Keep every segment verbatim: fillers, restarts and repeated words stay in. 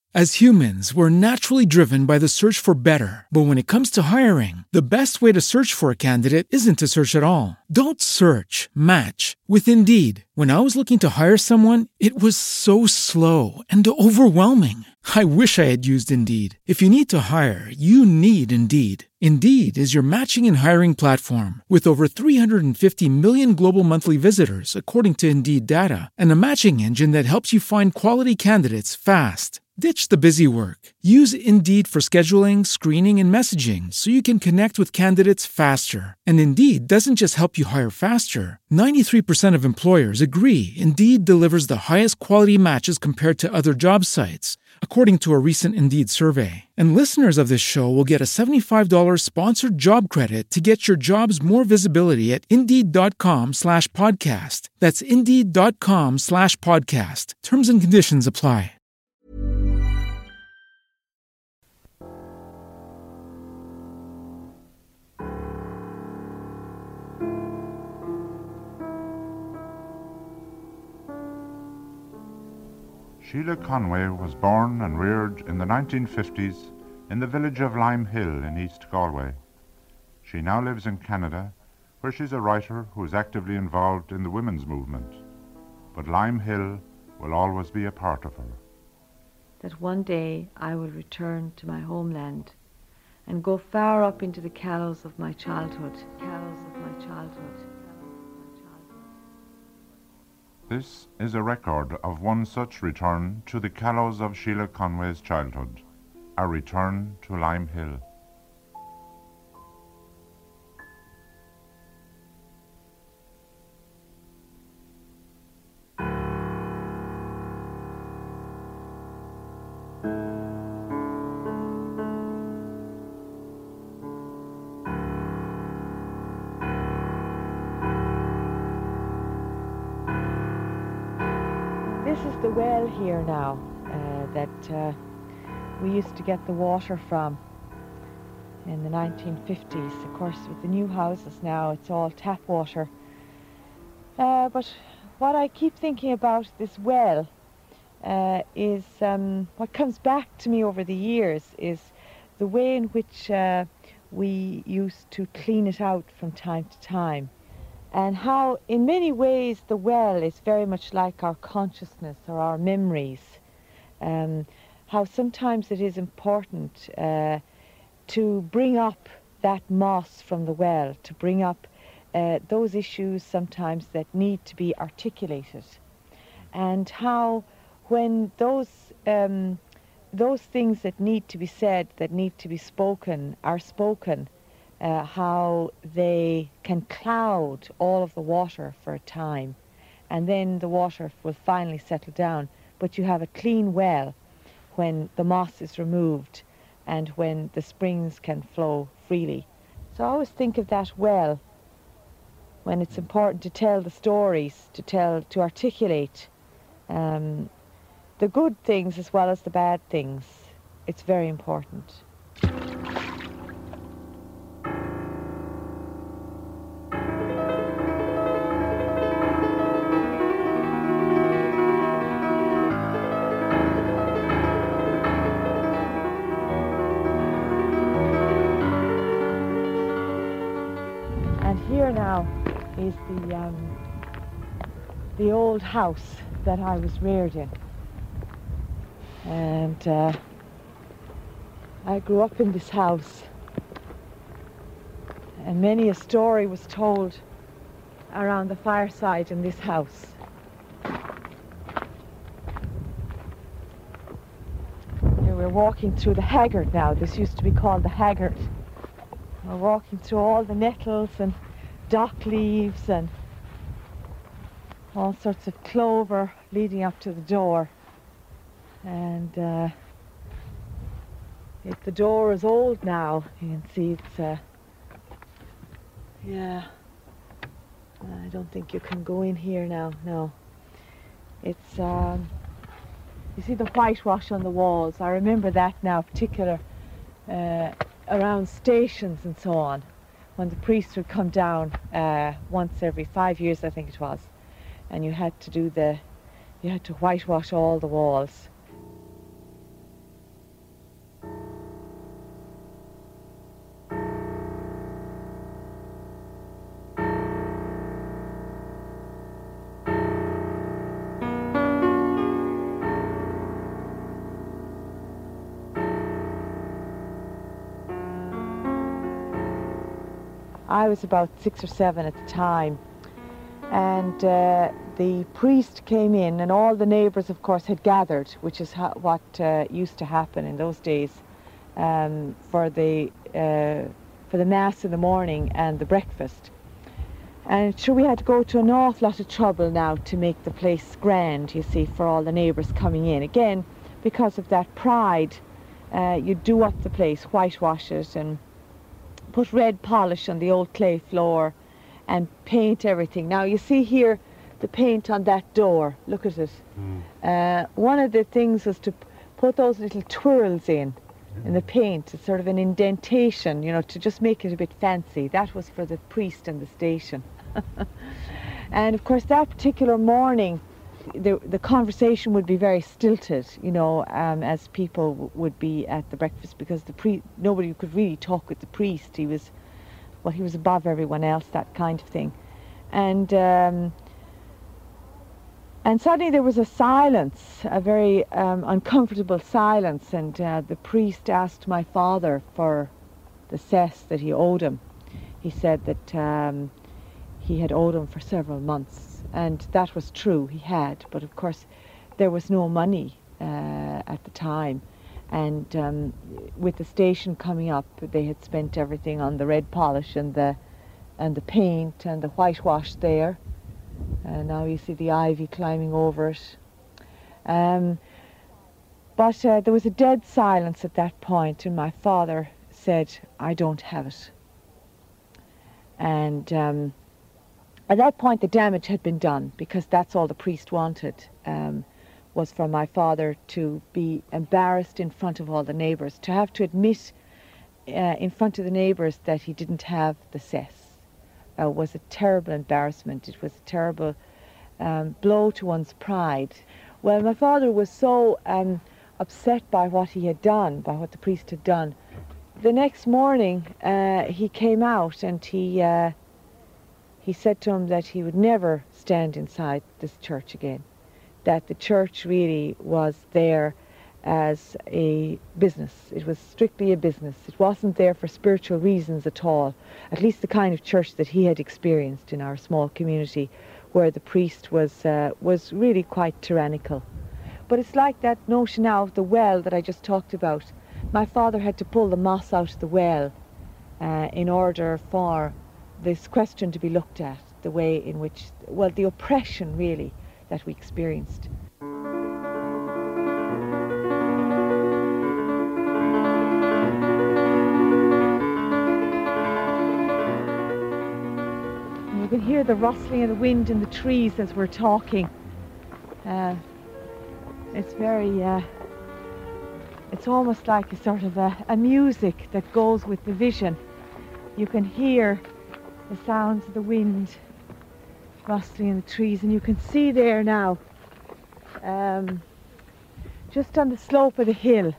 As humans, we're naturally driven by the search for better. But when it comes to hiring, the best way to search for a candidate isn't to search at all. Don't search, match with Indeed. When I was looking to hire someone, it was so slow and overwhelming. I wish I had used Indeed. If you need to hire, you need Indeed. Indeed is your matching and hiring platform with over three hundred fifty million global monthly visitors, according to Indeed data, and a matching engine that helps you find quality candidates fast. Ditch the busy work. Use Indeed for scheduling, screening, and messaging so you can connect with candidates faster. And Indeed doesn't just help you hire faster. ninety-three percent of employers agree Indeed delivers the highest quality matches compared to other job sites, according to a recent Indeed survey. And listeners of this show will get a seventy-five dollars sponsored job credit to get your jobs more visibility at Indeed.com slash podcast. That's Indeed.com slash podcast. Terms and conditions apply. Sheila Conway was born and reared in the nineteen fifties in the village of Lime Hill in East Galway. She now lives in Canada, where she's a writer who is actively involved in the women's movement. But Lime Hill will always be a part of her. That one day I will return to my homeland and go far up into the callows of my childhood. Callows of my childhood. This is a record of one such return to the callows of Sheila Conway's childhood, a return to Lime Hill. This is the well here now uh, that uh, we used to get the water from in the nineteen fifties. Of course, with the new houses now, it's all tap water. Uh, but what I keep thinking about this well uh, is um, what comes back to me over the years is the way in which uh, we used to clean it out from time to time. And how, in many ways, the well is very much like our consciousness or our memories. Um, how sometimes it is important uh, to bring up that moss from the well, to bring up uh, those issues sometimes that need to be articulated. And how, when those, um, those things that need to be said, that need to be spoken, are spoken, Uh, how they can cloud all of the water for a time, and then the water will finally settle down, but you have a clean well when the moss is removed and when the springs can flow freely. So I always think of that well when it's important to tell the stories, to tell, to articulate um, the good things as well as the bad things. It's very important. Here now is the um, the old house that I was reared in, and uh, I grew up in this house, and many a story was told around the fireside in this house. Here we're walking through the haggard now. This used to be called the haggard. We're walking through all the nettles and dock leaves and all sorts of clover leading up to the door. And uh, if the door is old now, you can see it's, uh, yeah, I don't think you can go in here now, no. It's, um, you see the whitewash on the walls. I remember that now, particular uh, around stations and so on, when the priest would come down uh, once every five years, I think it was, and you had to do the, you had to whitewash all the walls. I was about six or seven at the time. And uh, the priest came in, and all the neighbours, of course, had gathered, which is ha what uh, used to happen in those days, um, for the uh, for the mass in the morning and the breakfast. And sure, we had to go to an awful lot of trouble now to make the place grand, you see, for all the neighbours coming in. Again, because of that pride, uh, you do up the place, whitewash it, and put red polish on the old clay floor, and paint everything. Now you see here the paint on that door, look at it. Mm. Uh, one of the things was to p put those little twirls in, mm. in the paint. It's sort of an indentation, you know, to just make it a bit fancy. That was for the priest and the station. And of course that particular morning, the, the conversation would be very stilted, you know, um, as people w would be at the breakfast, because the pri nobody could really talk with the priest. He was well, he was above everyone else, that kind of thing. And um, and suddenly there was a silence, a very um, uncomfortable silence, and uh, the priest asked my father for the cess that he owed him. He said that um, he had owed him for several months, and that was true, he had, but of course there was no money uh, at the time. And um, with the station coming up, they had spent everything on the red polish and the and the paint and the whitewash there. And now you see the ivy climbing over it. Um, but uh, there was a dead silence at that point, and my father said, "I don't have it." And um, at that point, the damage had been done, because that's all the priest wanted. Um, was for my father to be embarrassed in front of all the neighbours, to have to admit uh, in front of the neighbours that he didn't have the cess. Uh, was a terrible embarrassment. It was a terrible um, blow to one's pride. Well, my father was so um, upset by what he had done, by what the priest had done. The next morning uh, he came out, and he, uh, he said to him that he would never stand inside this church again. That the church really was there as a business. It was strictly a business. It wasn't there for spiritual reasons at all, at least the kind of church that he had experienced in our small community, where the priest was, uh, was really quite tyrannical. But it's like that notion now of the well that I just talked about. My father had to pull the moss out of the well uh, in order for this question to be looked at, the way in which, well, the oppression really that we experienced. And you can hear the rustling of the wind in the trees as we're talking. Uh, it's very, uh, it's almost like a sort of a, a music that goes with the vision. You can hear the sounds of the wind rustling in the trees, and you can see there now, um, just on the slope of the hill,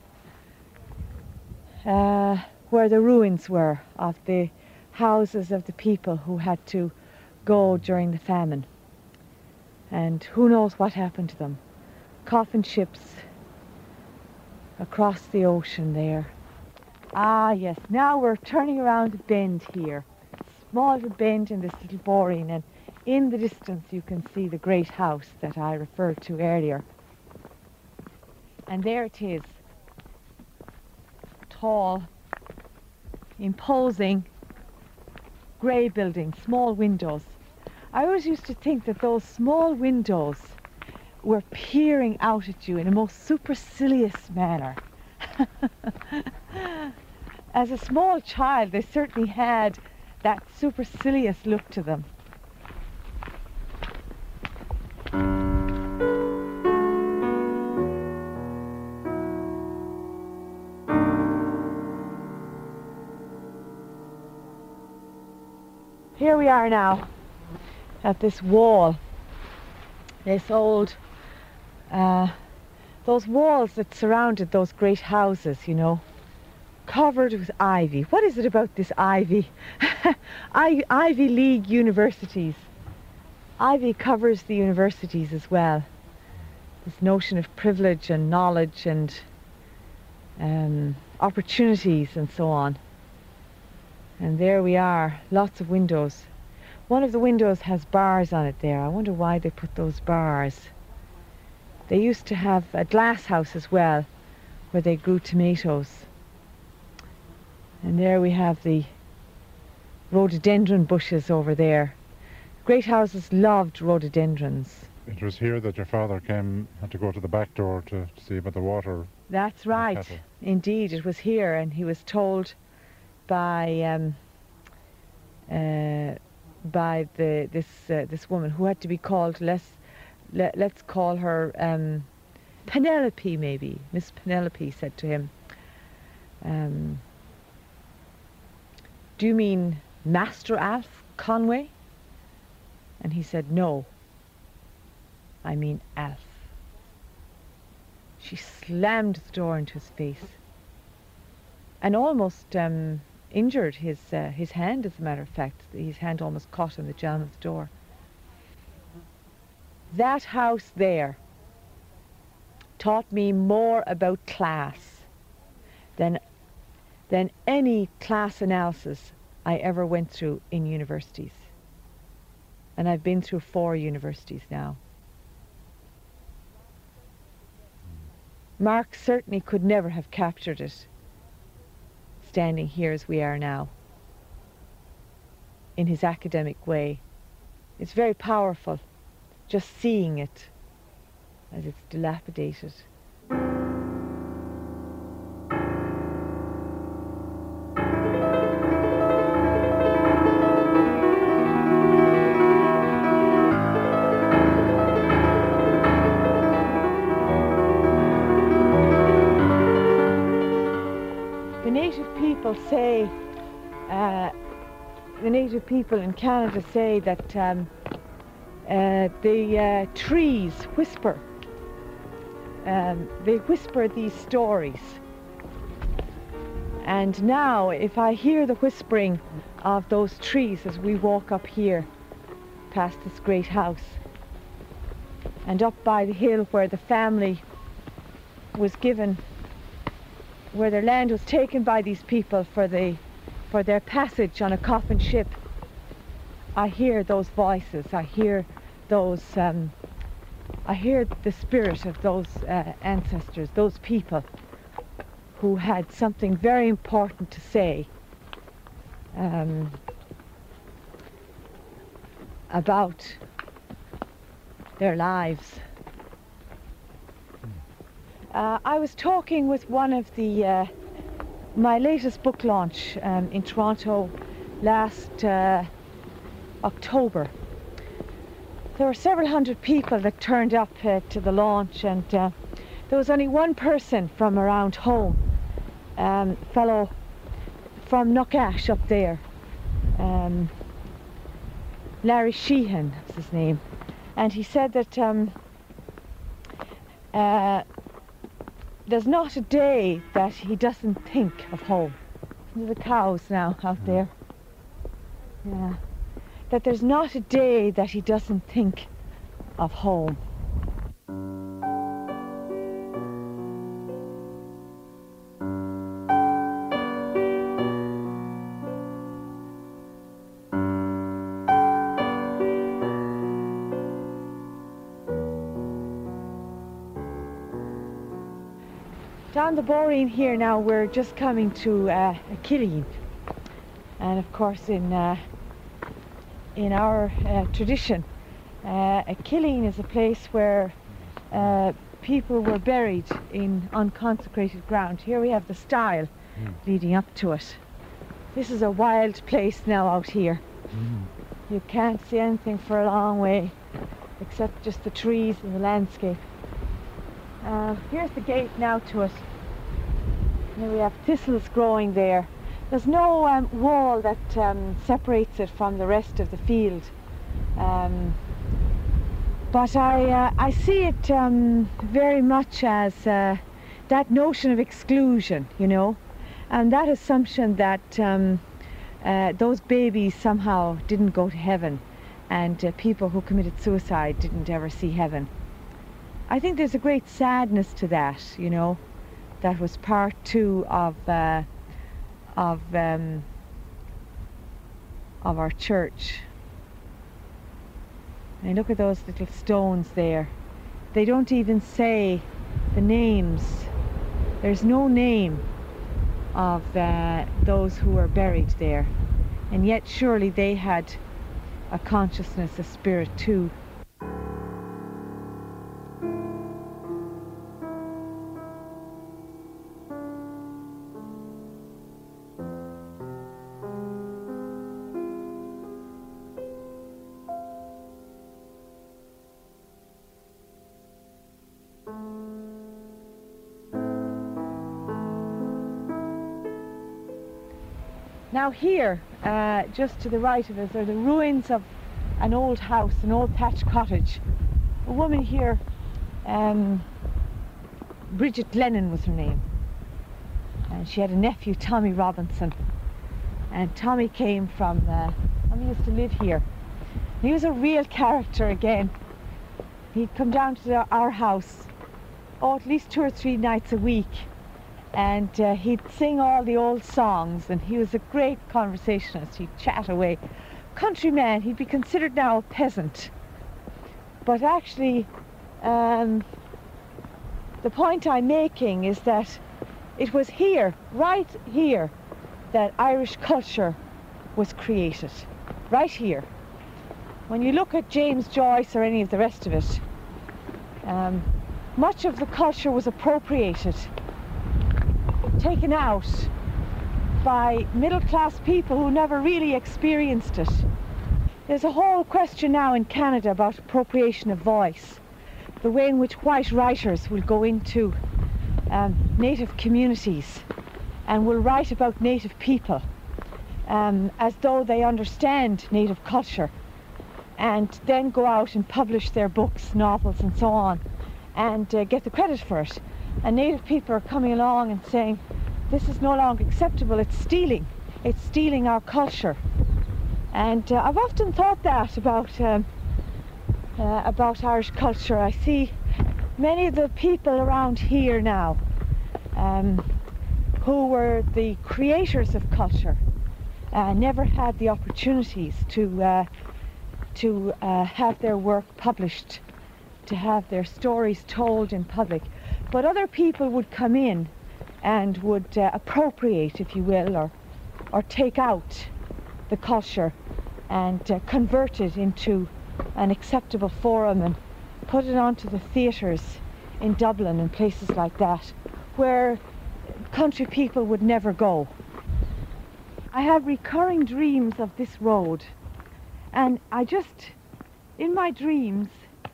uh, where the ruins were of the houses of the people who had to go during the famine. And who knows what happened to them. Coffin ships across the ocean there. Ah yes, now we're turning around a bend here. Small little bend in this little boreen, and in the distance you can see the great house that I referred to earlier. And there it is. Tall, imposing, grey building, small windows. I always used to think that those small windows were peering out at you in a most supercilious manner. As a small child, they certainly had that supercilious look to them. Here we are now at this wall, this old, uh, those walls that surrounded those great houses, you know, covered with ivy. What is it about this ivy? I, Ivy League universities. Ivy covers the universities as well. This notion of privilege and knowledge and um, opportunities and so on. And there we are, lots of windows. One of the windows has bars on it there. I wonder why they put those bars. They used to have a glass house as well, where they grew tomatoes. And there we have the rhododendron bushes over there. Great houses loved rhododendrons. It was here that your father came, had to go to the back door to, to see about the water. That's right. Kettle. Indeed, it was here, and he was told by um, uh, by the this uh, this woman who had to be called. Let's let, let's call her um, Penelope, maybe. Miss Penelope said to him, um, "Do you mean Master Alf Conway?" And he said, "No, I mean Alf." She slammed the door into his face and almost um, injured his uh, his hand, as a matter of fact. His hand almost caught in the jamb of the door. That house there taught me more about class than, than any class analysis I ever went through in universities. And I've been through four universities now. Mark certainly could never have captured it, standing here as we are now, in his academic way. It's very powerful, just seeing it as it's dilapidated. Say, uh, the native people in Canada say that um, uh, the uh, trees whisper. Um, they whisper these stories. And now, if I hear the whispering of those trees as we walk up here past this great house and up by the hill where the family was given, where their land was taken by these people for the for their passage on a coffin ship, I hear those voices. I hear those. Um, I hear the spirit of those uh, ancestors, those people who had something very important to say um, about their lives. Uh, I was talking with one of the, uh, my latest book launch um, in Toronto last uh, October. There were several hundred people that turned up uh, to the launch, and uh, there was only one person from around home, um, fellow from Knockash up there, um, Larry Sheehan was his name, and he said that um, uh, there's not a day that he doesn't think of home. There's the cows now out there. Yeah. That there's not a day that he doesn't think of home. Down the Boreen here now, we're just coming to uh, a Killeen, and of course in uh, in our uh, tradition, uh, a Killeen is a place where uh, people were buried in unconsecrated ground. Here we have the stile mm. leading up to it. This is a wild place now out here. Mm. You can't see anything for a long way except just the trees and the landscape. Uh, here's the gate now to it. Here we have thistles growing there. There's no um, wall that um, separates it from the rest of the field. Um, but I, uh, I see it um, very much as uh, that notion of exclusion, you know, and that assumption that um, uh, those babies somehow didn't go to heaven, and uh, people who committed suicide didn't ever see heaven. I think there's a great sadness to that, you know. That was part two of uh, of um, of our church. And look at those little stones there. They don't even say the names. There's no name of uh, those who were buried there. And yet surely they had a consciousness, a spirit too. Now here, uh, just to the right of us, are the ruins of an old house, an old thatched cottage. A woman here, um, Bridget Lennon was her name, and she had a nephew, Tommy Robinson, and Tommy came from, uh, Tommy used to live here. He was a real character again. He'd come down to the, our house, oh, at least two or three nights a week, and uh, he'd sing all the old songs, and he was a great conversationalist. He'd chat away. Countryman, he'd be considered now a peasant. But actually, um, the point I'm making is that it was here, right here, that Irish culture was created. Right here. When you look at James Joyce or any of the rest of it, um, much of the culture was appropriated, taken out by middle-class people who never really experienced it. There's a whole question now in Canada about appropriation of voice, the way in which white writers will go into um, native communities and will write about native people um, as though they understand native culture, and then go out and publish their books, novels and so on, and uh, get the credit for it. And native people are coming along and saying, this is no longer acceptable, it's stealing. It's stealing our culture. And uh, I've often thought that about, um, uh, about Irish culture. I see many of the people around here now um, who were the creators of culture uh, never had the opportunities to, uh, to uh, have their work published, to have their stories told in public. But other people would come in and would uh, appropriate, if you will, or, or take out the culture and uh, convert it into an acceptable forum and put it onto the theatres in Dublin and places like that, where country people would never go. I have recurring dreams of this road, and I just, in my dreams,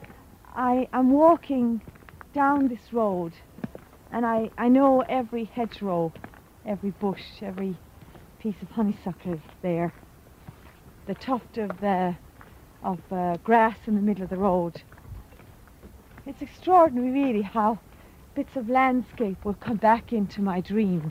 I am walking down this road, and I, I know every hedgerow, every bush, every piece of honeysuckle there, the tuft of, uh, of uh, grass in the middle of the road. It's extraordinary really how bits of landscape will come back into my dreams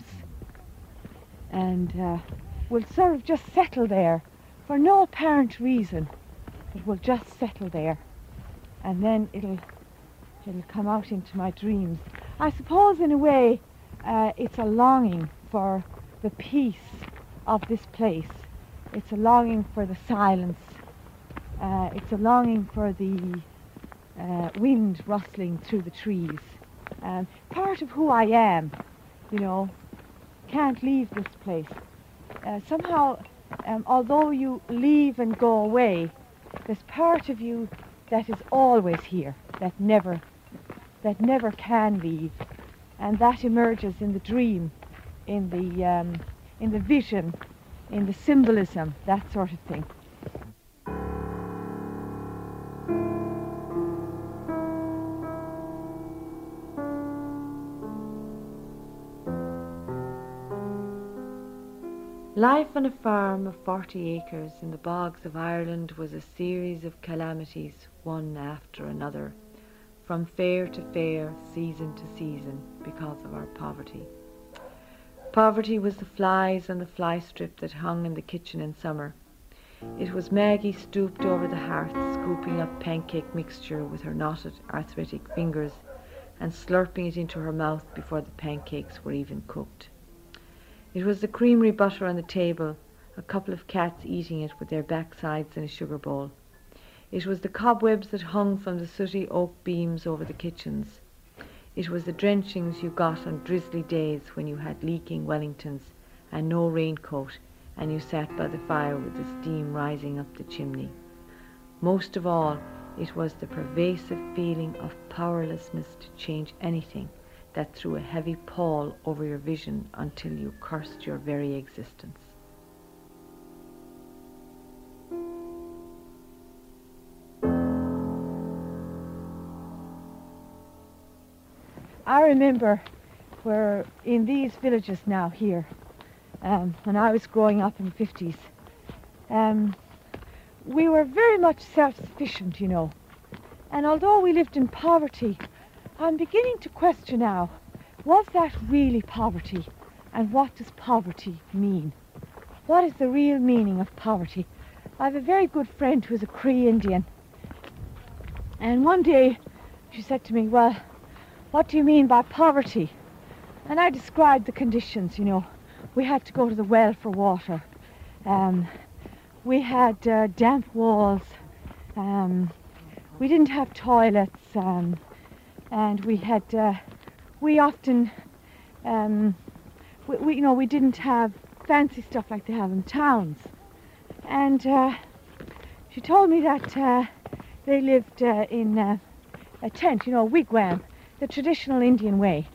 and uh, will sort of just settle there for no apparent reason. It will just settle there, and then it'll it'll come out into my dreams. I suppose in a way uh, it's a longing for the peace of this place. It's a longing for the silence. Uh, it's a longing for the uh, wind rustling through the trees. Um, part of who I am, you know, can't leave this place. Uh, somehow, um, although you leave and go away, there's part of you that is always here, that never, that never can leave, and that emerges in the dream, in the, um, in the vision, in the symbolism, that sort of thing. Life on a farm of forty acres in the bogs of Ireland was a series of calamities, one after another, from fair to fair, season to season, because of our poverty. Poverty was the flies on the fly strip that hung in the kitchen in summer. It was Maggie stooped over the hearth, scooping up pancake mixture with her knotted, arthritic fingers and slurping it into her mouth before the pancakes were even cooked. It was the creamery butter on the table, a couple of cats eating it with their backsides in a sugar bowl. It was the cobwebs that hung from the sooty oak beams over the kitchens. It was the drenchings you got on drizzly days when you had leaking Wellingtons and no raincoat, and you sat by the fire with the steam rising up the chimney. Most of all, it was the pervasive feeling of powerlessness to change anything that threw a heavy pall over your vision until you cursed your very existence. I remember where in these villages now here, um, when I was growing up in the fifties, um, we were very much self-sufficient, you know. And although we lived in poverty, I'm beginning to question now, was that really poverty? And what does poverty mean? What is the real meaning of poverty? I have a very good friend who's a Cree Indian. And one day she said to me, well, what do you mean by poverty? And I described the conditions, you know. We had to go to the well for water. Um, we had uh, damp walls. Um, we didn't have toilets. Um, and we had, uh, we often, um, we, we, you know, we didn't have fancy stuff like they have in towns. And uh, she told me that uh, they lived uh, in uh, a tent, you know, a wigwam, the traditional Indian way.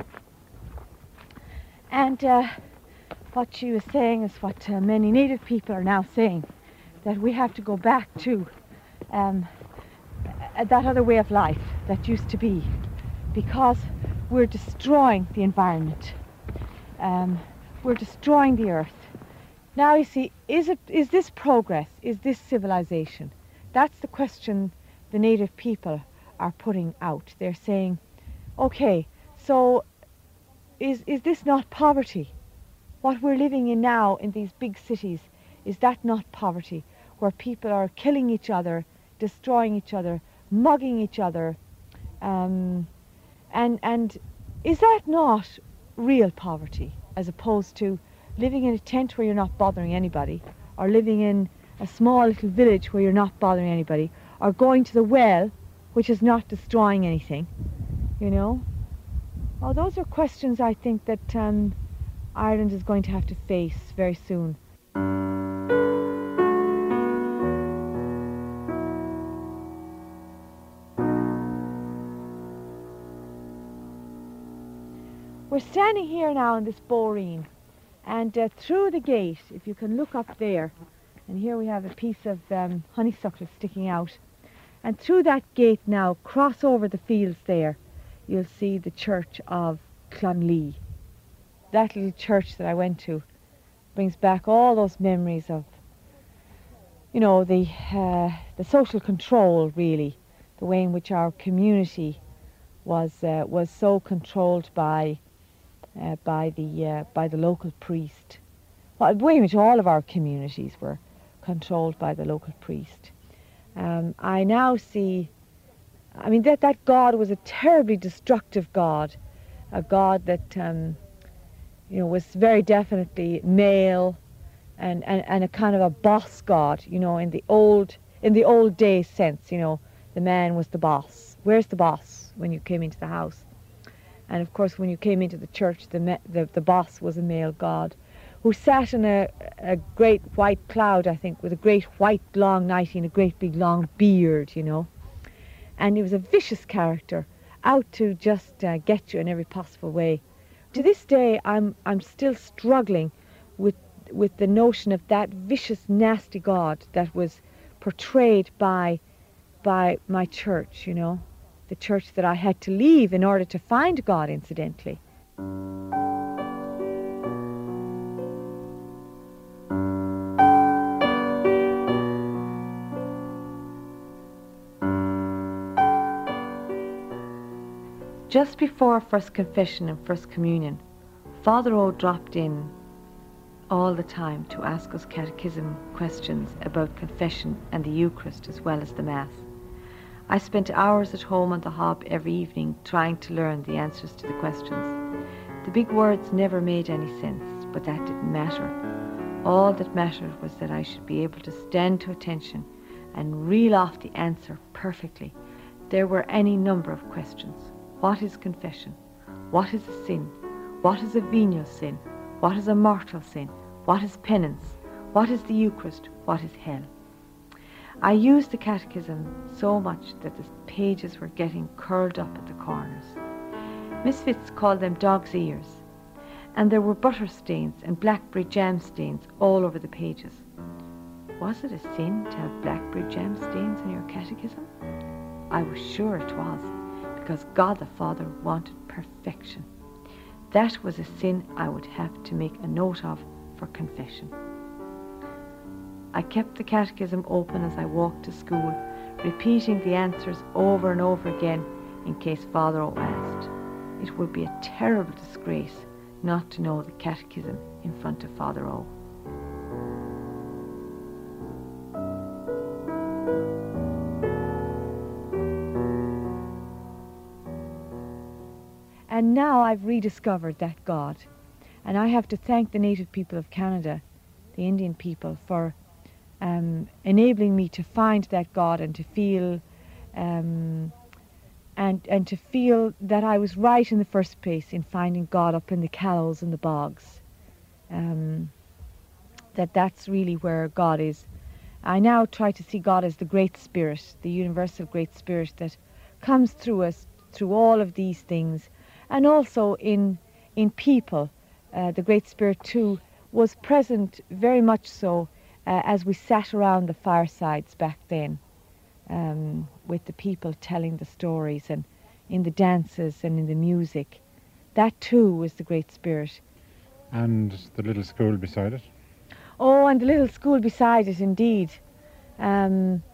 And uh, what she was saying is what uh, many native people are now saying, that we have to go back to um, that other way of life that used to be, because we're destroying the environment. Um, we're destroying the earth. Now you see, is it, is this progress? Is this civilization? That's the question the native people are putting out. They're saying, okay, so is, is this not poverty? What we're living in now in these big cities, is that not poverty? Where people are killing each other, destroying each other, mugging each other. Um, and, and is that not real poverty, as opposed to living in a tent where you're not bothering anybody, or living in a small little village where you're not bothering anybody, or going to the well, which is not destroying anything, you know? Well, those are questions I think that um, Ireland is going to have to face very soon. We're standing here now in this boreen, and uh, through the gate, if you can look up there, and here we have a piece of um, honeysuckle sticking out, and through that gate now, cross over the fields there, you'll see the church of Clonlee. That little church that I went to brings back all those memories of, you know, the, uh, the social control, really, the way in which our community was, uh, was so controlled by Uh, by the uh, by the local priest. Well, way in which all of our communities were controlled by the local priest. Um, I now see, I mean, that, that God was a terribly destructive God, a God that, um, you know, was very definitely male and, and, and a kind of a boss God, you know, in the old, in the old days sense, you know, the man was the boss. Where's the boss when you came into the house? And of course, when you came into the church, the, the, the boss was a male god who sat in a, a great white cloud, I think, with a great white long nightie and a great big long beard, you know. And he was a vicious character, out to just uh, get you in every possible way. To this day, I'm, I'm still struggling with, with the notion of that vicious, nasty God that was portrayed by, by my church, you know. The church that I had to leave in order to find God, incidentally. Just before First Confession and First Communion, Father O dropped in all the time to ask us catechism questions about confession and the Eucharist as well as the Mass. I spent hours at home on the hob every evening trying to learn the answers to the questions. The big words never made any sense, but that didn't matter. All that mattered was that I should be able to stand to attention and reel off the answer perfectly. There were any number of questions. What is confession? What is a sin? What is a venial sin? What is a mortal sin? What is penance? What is the Eucharist? What is hell? I used the catechism so much that the pages were getting curled up at the corners. Misfits called them dog's ears, and there were butter stains and blackberry jam stains all over the pages. Was it a sin to have blackberry jam stains in your catechism? I was sure it was, because God the Father wanted perfection. That was a sin I would have to make a note of for confession. I kept the catechism open as I walked to school, repeating the answers over and over again in case Father O asked. It would be a terrible disgrace not to know the catechism in front of Father O. And now I've rediscovered that God. And I have to thank the native people of Canada, the Indian people, for um, enabling me to find that God and to feel um, and, and to feel that I was right in the first place in finding God up in the callows and the bogs. Um, that that's really where God is. I now try to see God as the Great Spirit, the universal Great Spirit that comes through us, through all of these things, and also in in people. Uh, the Great Spirit too was present very much so uh, as we sat around the firesides back then, um, with the people telling the stories and in the dances and in the music. That too was the Great Spirit. And the little school beside it? Oh, and the little school beside it, indeed. Um,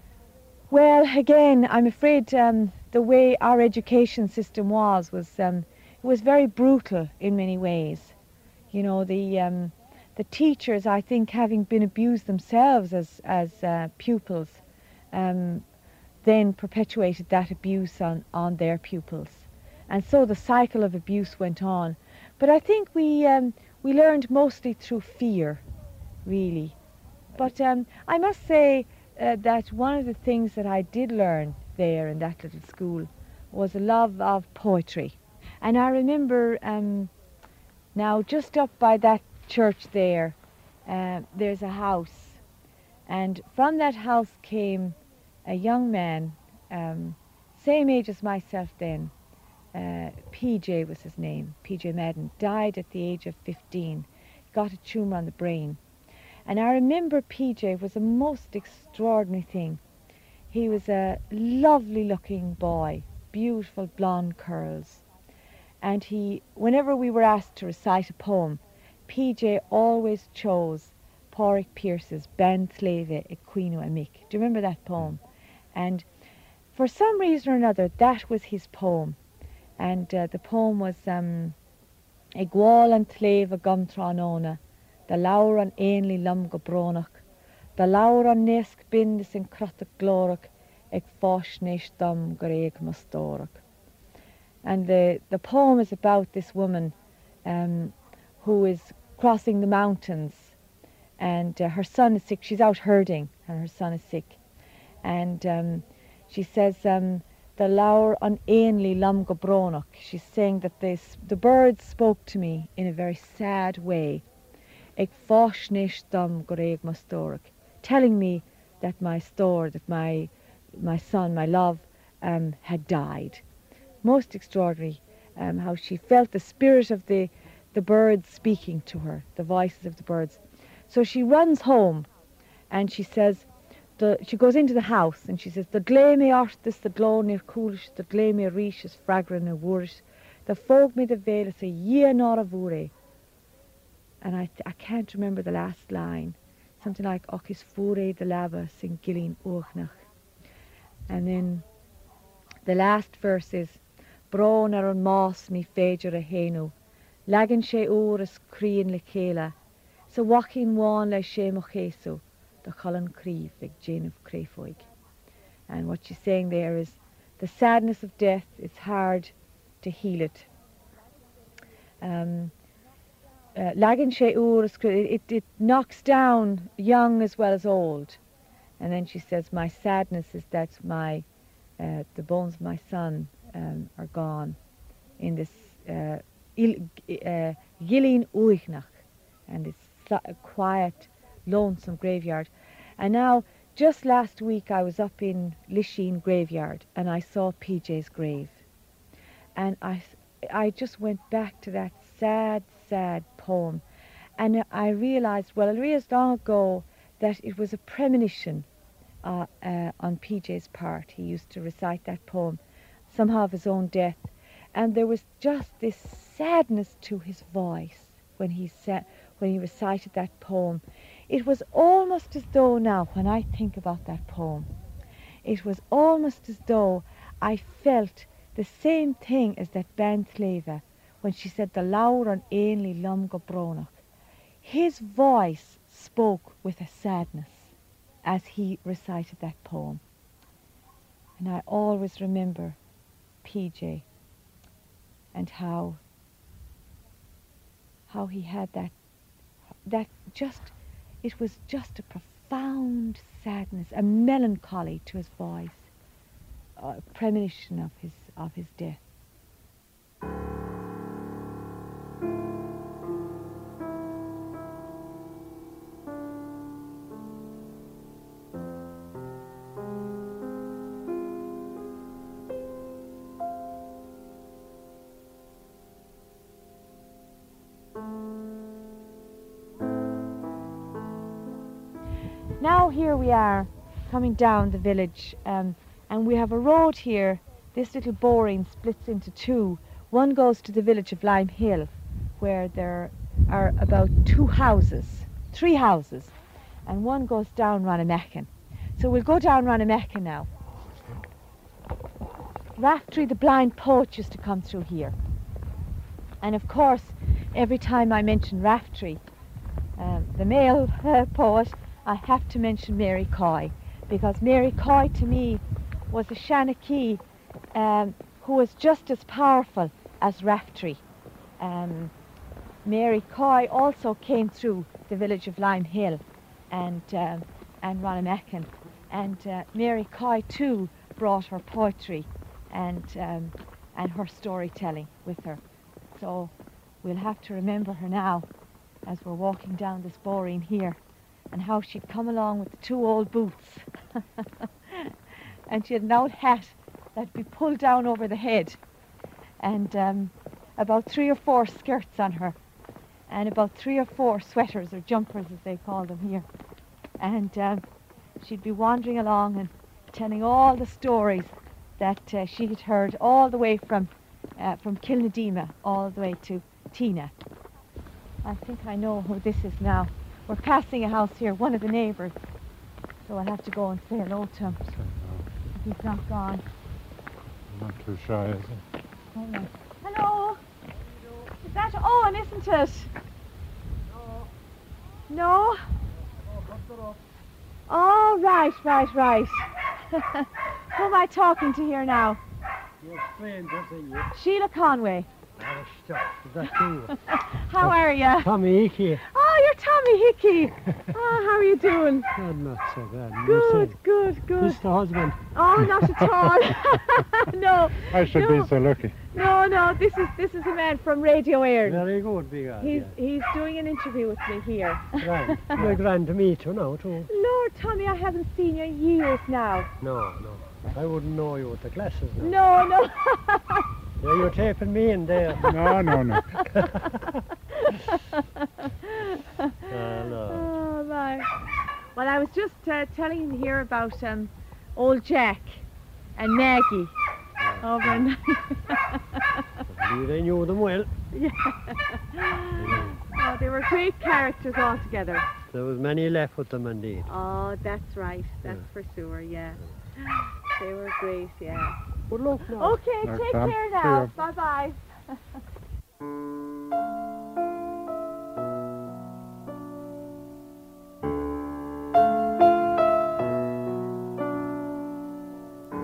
well, again, I'm afraid um, the way our education system was, was um, it was very brutal in many ways. You know, the um, the teachers, I think, having been abused themselves as, as uh, pupils, um, then perpetuated that abuse on, on their pupils. And so the cycle of abuse went on. But I think we, um, we learned mostly through fear, really. But um, I must say uh, that one of the things that I did learn there in that little school was a love of poetry. And I remember um, now just up by that church there, uh, there's a house. And from that house came a young man, um, same age as myself then. Uh, P J was his name, P J Madden, died at the age of fifteen, got a tumour on the brain. And I remember P J was a most extraordinary thing. He was a lovely looking boy, beautiful blonde curls. And he, whenever we were asked to recite a poem, P J always chose Pádraig Pearse's Ben Tléimhe i Cuinú Amich. Do you remember that poem? And for some reason or another, that was his poem. And uh, the poem was um, I gháil an tléimhe gom tránóna, the laur an ainli lum go brónach, the laur an nesk bindis in crotach glórach, ag fásnéis dom go réag mastórach. And the, the poem is about this woman um, who is crossing the mountains, and uh, her son is sick. She's out herding and her son is sick. And um, she says, um, the laur an ainli lum go brónach. She's saying that this, the birds spoke to me in a very sad way, ag fásnéis dom go réag mastórach, telling me that my store, that my, my son, my love, um, had died. Most extraordinary, um, how she felt the spirit of the, the birds speaking to her, the voices of the birds. So she runs home and she says, the, she goes into the house and she says, the gléime artis, the glónir coolish, the gléime rishis, fragran a wurish, the fog me the velas a ye nor a vure. And I, I can't remember the last line. Something like, och is fure de lava sin gilin ochnach. And then the last verse is, Brón ar an más mi féidir a hénú, lagan sé úras crín le chéla, sa wachin wán le sé mo chésu, the cholan crív ag Jane of Crafoig. And what she's saying there is, the sadness of death, it's hard to heal it. Um, Lagan sé úr, it, it knocks down young as well as old. And then she says, my sadness is that my uh, the bones of my son um, are gone in this uh, uh, Gilleen Uichnach, and it's a quiet, lonesome graveyard. And now, just last week, I was up in Lisheen graveyard, and I saw P J's grave. And I, I just went back to that sad, sad poem. And I realized, well, I realized long ago that it was a premonition uh, uh, on P J's part. He used to recite that poem, somehow of his own death. And there was just this sadness to his voice when he said, when he recited that poem. It was almost as though now, when I think about that poem, it was almost as though I felt the same thing as that Bantleva when she said the Laur an Ainley Lum go Bronach. His voice spoke with a sadness as he recited that poem. And I always remember P J and how how he had that that just it was just a profound sadness, a melancholy to his voice, a premonition of his of his death. Now here we are coming down the village, um, and we have a road here. This little boring splits into two. One goes to the village of Lime Hill, where there are about two houses, three houses, and one goes down Ranamechan. So we'll go down Ranamechan now. Raftery, the blind poet, used to come through here. And of course, every time I mention Raftery, um, the male uh, poet, I have to mention Mary Coy, because Mary Coy to me was a Shanachie um, who was just as powerful as Raftery. Um, Mary Coy also came through the village of Lime Hill and, um, and Ranamechan, and uh, Mary Coy too brought her poetry and, um, and her storytelling with her. So we'll have to remember her now as we're walking down this boreen here, and how she'd come along with the two old boots. And she had an old hat that'd be pulled down over the head, and um, about three or four skirts on her, and about three or four sweaters or jumpers as they call them here. And um, she'd be wandering along and telling all the stories that uh, she had heard all the way from, uh, from Kilnadima all the way to Tina. I think I know who this is now. We're passing a house here, one of the neighbours, so I'll have to go and say hello to him. If he's not gone. Not too shy, is he? Oh, no. Hello! Is that Owen, isn't it? No. No? Oh, right, right, right. Who am I talking to here now? Your friend, isn't you? Sheila Conway. Oh, stop. Is that you? How are you? Tommy Hickey. Oh, you're Tommy Hickey. Oh, how are you doing? Oh, not so bad. Good, good, good. Who's the husband? Oh, not at all. No. I should no. be so lucky. No, no, this is this is a man from Radio Air. Very good, big guy. He's yeah. he's doing an interview with me here. Right. You're grand to meet you now, too. Lord, Tommy, I haven't seen you in years now. No, no. I wouldn't know you with the glasses now. No, no. Yeah, you're taping me in there. No, no, no. Oh, no. Oh, my. Well, I was just uh, telling him here about um, old Jack and Maggie. Over in... They knew them well. Yeah. Oh, they were great characters altogether. There was many left with them, indeed. Oh, that's right. That's Yeah. for sure, yeah. They were great, yeah. Good luck now. Okay, Thanks, take Tom. care See now. ya. Bye-bye.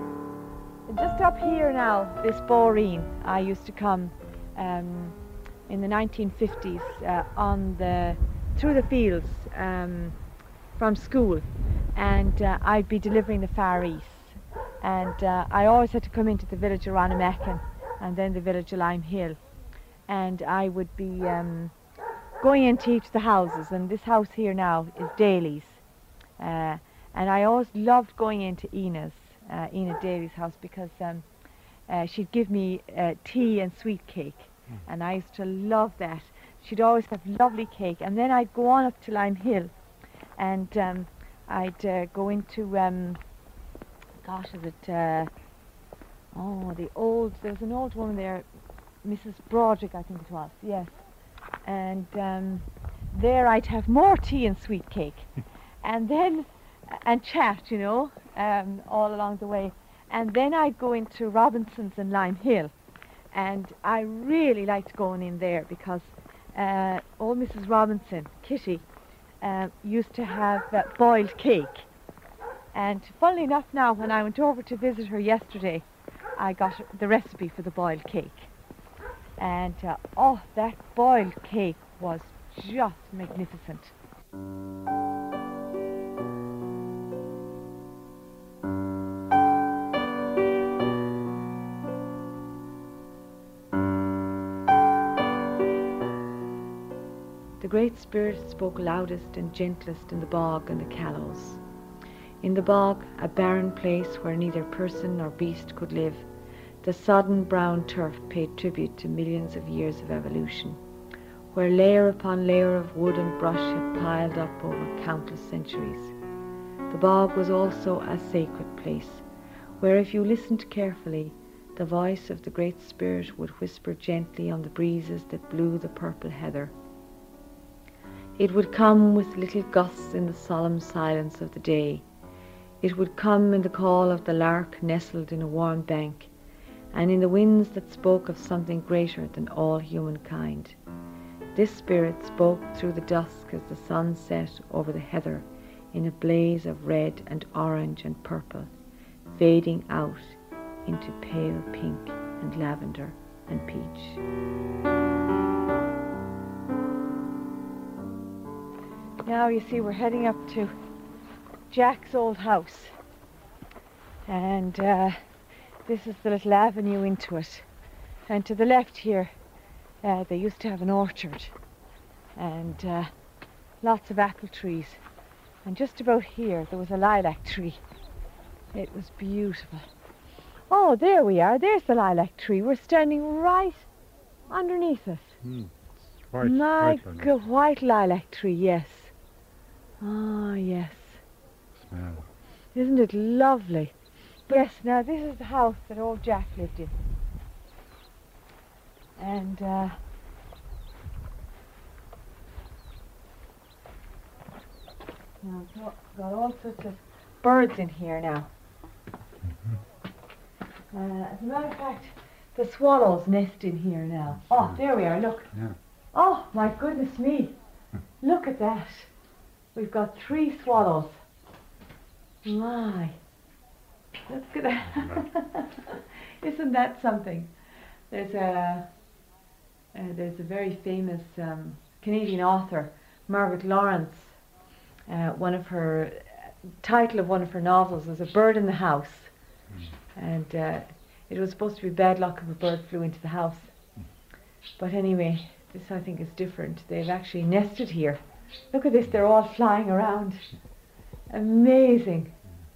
Just up here now, this boreen, I used to come um, in the nineteen fifties uh, on the through the fields um, from school, and uh, I'd be delivering the Far East, and uh, I always had to come into the village of Ranamachen and then the village of Lime Hill, and I would be um, going into each of the houses, and this house here now is Daly's, uh, and I always loved going into Ina's, uh, Ina Daly's house, because um, uh, she'd give me uh, tea and sweet cake, mm. and I used to love that. She'd always have lovely cake, and then I'd go on up to Lime Hill, and um, I'd uh, go into, um, gosh, is it, uh, oh, the old, there was an old woman there, Missus Broderick, I think it was, yes. And um, there I'd have more tea and sweet cake, and then, and chat, you know, um, all along the way. And then I'd go into Robinson's in Lime Hill, and I really liked going in there because uh, old Missus Robinson, Kitty, uh, used to have uh, boiled cake. And funnily enough now, when I went over to visit her yesterday, I got the recipe for the boiled cake. And uh, oh, that boiled cake was just magnificent. The Great Spirit spoke loudest and gentlest in the bog and the callows. In the bog, a barren place where neither person nor beast could live, the sodden brown turf paid tribute to millions of years of evolution, where layer upon layer of wood and brush had piled up over countless centuries. The bog was also a sacred place, where if you listened carefully, the voice of the Great Spirit would whisper gently on the breezes that blew the purple heather. It would come with little gusts in the solemn silence of the day. It would come in the call of the lark nestled in a warm bank, and in the winds that spoke of something greater than all humankind. This spirit spoke through the dusk as the sun set over the heather in a blaze of red and orange and purple, fading out into pale pink and lavender and peach. Now you see we're heading up to Jack's old house, and uh, this is the little avenue into it, and to the left here uh, they used to have an orchard and uh, lots of apple trees, and just about here there was a lilac tree. It was beautiful. Oh, there we are, there's the lilac tree. We're standing right underneath it. Mm. It's white, My white, good white lilac tree, yes. Ah, yes. Smell. Isn't it lovely? Yes, now this is the house that old Jack lived in. And uh, now it's got got all sorts of birds in here now. Mm-hmm. uh, as a matter of fact, the swallows nest in here now. Oh, there we are, look. Yeah. Oh, my goodness me. Look at that. We've got three swallows. My. Look at that. Isn't that something? There's a uh, there's a very famous um, Canadian author, Margaret Lawrence. Uh, one of her title of one of her novels was A Bird in the House, mm. and uh, it was supposed to be bad luck if a bird flew into the house. Mm. But anyway, this I think is different. They've actually nested here. Look at this, they're all flying around. Amazing.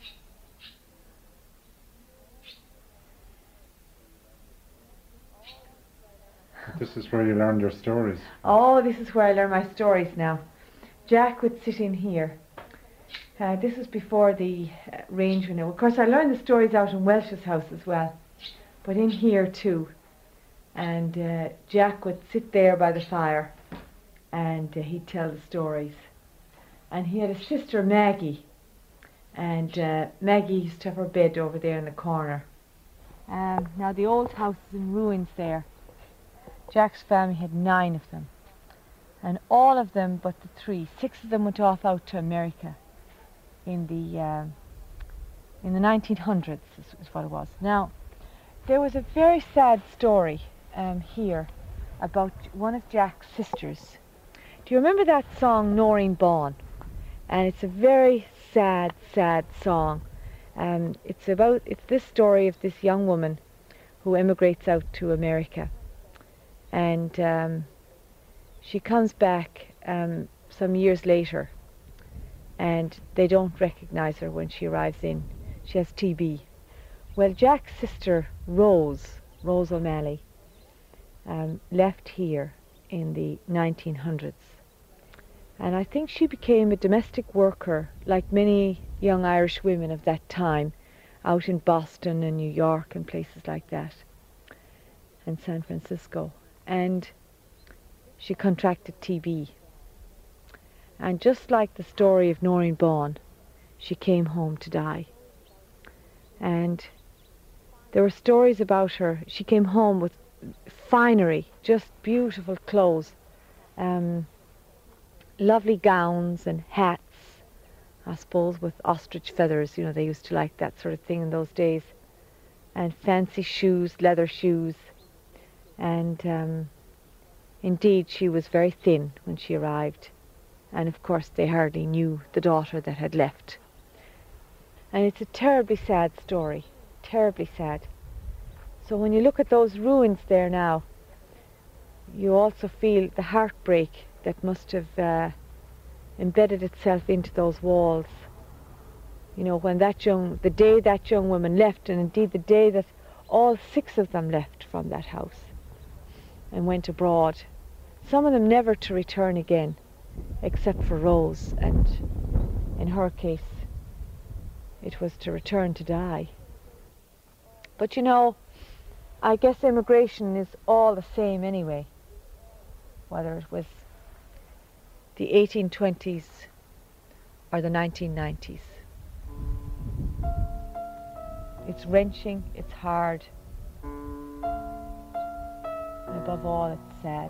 This is where you learned your stories. Oh, this is where I learn my stories now. Jack would sit in here. Uh, this was before the uh, range window. Of course, I learned the stories out in Welsh's house as well, but in here too. And uh, Jack would sit there by the fire, and uh, he'd tell the stories. And he had a sister, Maggie, and uh, Maggie used to have her bed over there in the corner. Um, now the old house is in ruins there. Jack's family had nine of them, and all of them but the three, six of them went off out to America in the uh, in the nineteen hundreds is, is what it was. Now there was a very sad story um, here about one of Jack's sisters. Do you remember that song, Noreen Bawn? And it's a very sad, sad song. Um, it's about, it's this story of this young woman who emigrates out to America. And um, she comes back um, some years later, and they don't recognize her when she arrives in. She has T B. Well, Jack's sister, Rose, Rose O'Malley, um, left here in the nineteen hundreds. And I think she became a domestic worker, like many young Irish women of that time, out in Boston and New York and places like that, and San Francisco. And she contracted T B. And just like the story of Noreen Bawn, she came home to die. And there were stories about her. She came home with finery, just beautiful clothes, um, lovely gowns and hats, I suppose, with ostrich feathers. You know, they used to like that sort of thing in those days. And fancy shoes, leather shoes. And um, indeed, she was very thin when she arrived. And of course, they hardly knew the daughter that had left. And it's a terribly sad story, terribly sad. So when you look at those ruins there now, you also feel the heartbreak that must have uh, embedded itself into those walls. You know, when that young, the day that young woman left, and indeed the day that all six of them left from that house and went abroad, some of them never to return again, except for Rose, and in her case it was to return to die. But you know, I guess immigration is all the same anyway, whether it was the eighteen twenties or the nineteen nineties. It's wrenching, it's hard, and above all, it's sad.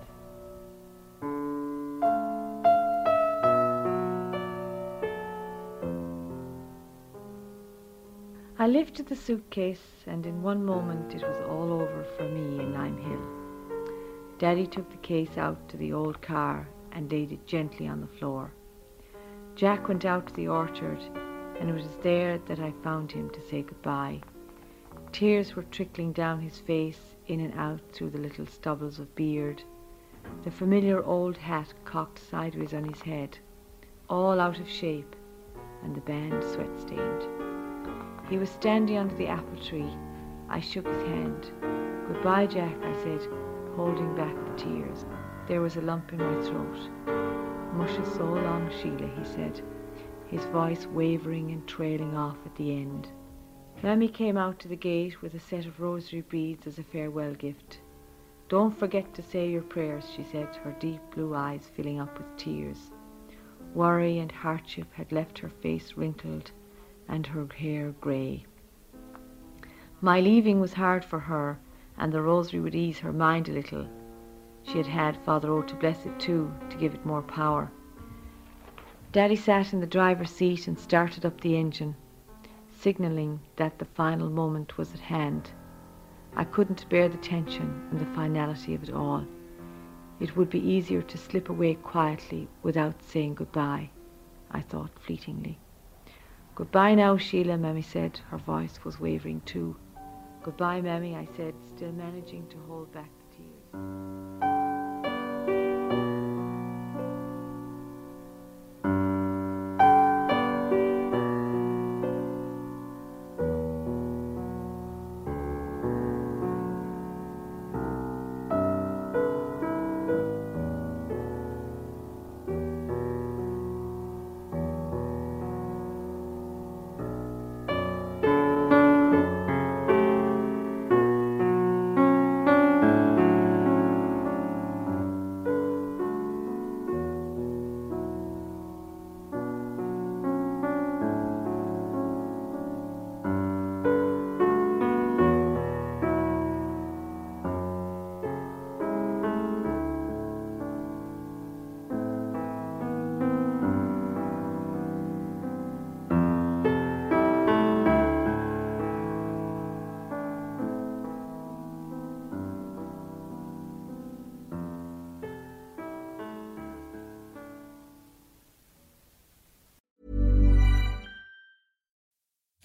I lifted the suitcase, and in one moment it was all over for me in Lime Hill. Daddy took the case out to the old car and laid it gently on the floor. Jack went out to the orchard, and it was there that I found him to say goodbye. Tears were trickling down his face, in and out through the little stubbles of beard. The familiar old hat cocked sideways on his head, all out of shape, and the band sweat-stained. He was standing under the apple tree. I shook his hand. "Goodbye, Jack," I said, holding back the tears. There was a lump in my throat. "Musha so long, Sheila," he said, his voice wavering and trailing off at the end. Mammy came out to the gate with a set of rosary beads as a farewell gift. "Don't forget to say your prayers," she said, her deep blue eyes filling up with tears. Worry and hardship had left her face wrinkled and her hair grey. My leaving was hard for her, and the rosary would ease her mind a little. She had had Father O to bless it too, to give it more power. Daddy sat in the driver's seat and started up the engine, signalling that the final moment was at hand. I couldn't bear the tension and the finality of it all. It would be easier to slip away quietly without saying goodbye, I thought fleetingly. "Goodbye now, Sheila," Mammy said. Her voice was wavering too. "Goodbye, Mammy," I said, still managing to hold back the tears.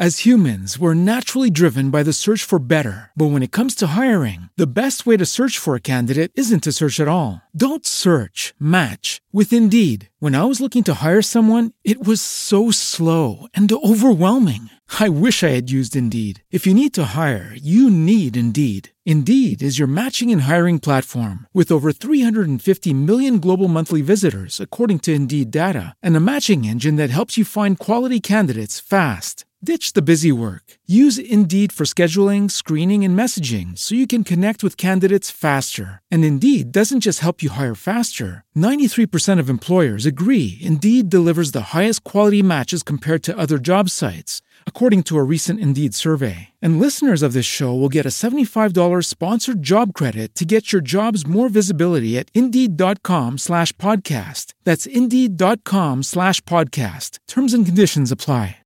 As humans, we're naturally driven by the search for better. But when it comes to hiring, the best way to search for a candidate isn't to search at all. Don't search, match with Indeed. When I was looking to hire someone, it was so slow and overwhelming. I wish I had used Indeed. If you need to hire, you need Indeed. Indeed is your matching and hiring platform with over three hundred fifty million global monthly visitors, according to Indeed data, and a matching engine that helps you find quality candidates fast. Ditch the busy work. Use Indeed for scheduling, screening, and messaging so you can connect with candidates faster. And Indeed doesn't just help you hire faster. ninety-three percent of employers agree Indeed delivers the highest quality matches compared to other job sites, according to a recent Indeed survey. And listeners of this show will get a seventy-five dollars sponsored job credit to get your jobs more visibility at Indeed.com slash podcast. That's Indeed.com slash podcast. Terms and conditions apply.